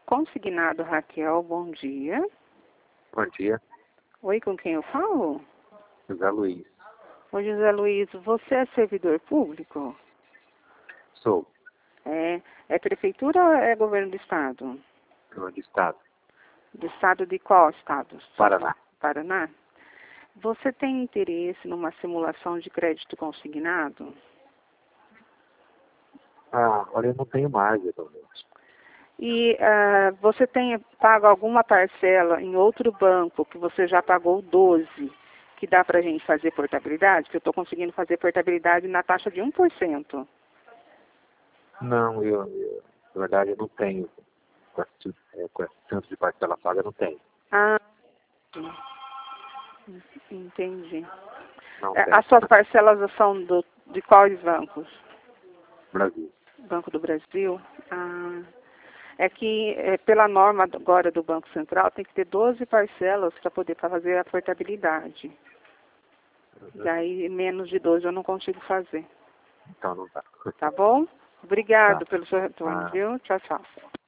Consignado Raquel, bom dia. Bom dia, Oi, com quem eu falo? José Luiz. Oi, José Luiz, você é servidor público? Sou É prefeitura ou é governo do estado? do estado, Do estado de qual estado? Paraná. Paraná? Você tem interesse numa simulação de crédito consignado? Olha, eu não tenho mais, atualmente. E você tem pago alguma parcela em outro banco que você já pagou 12, que dá para a gente fazer portabilidade? Que eu estou conseguindo fazer portabilidade na taxa de 1%. Não, na verdade, eu não tenho. Com esse tanto de parcela paga, eu não tenho. Ah, entendi. Não tenho. As suas parcelas são de quais bancos? Brasil. Banco do Brasil? É que pela norma agora do Banco Central tem que ter 12 parcelas para poder fazer a portabilidade. E aí menos de 12 eu não consigo fazer. Então não tá. Tá bom? Obrigado Tá. pelo seu retorno, viu? Tchau, tchau.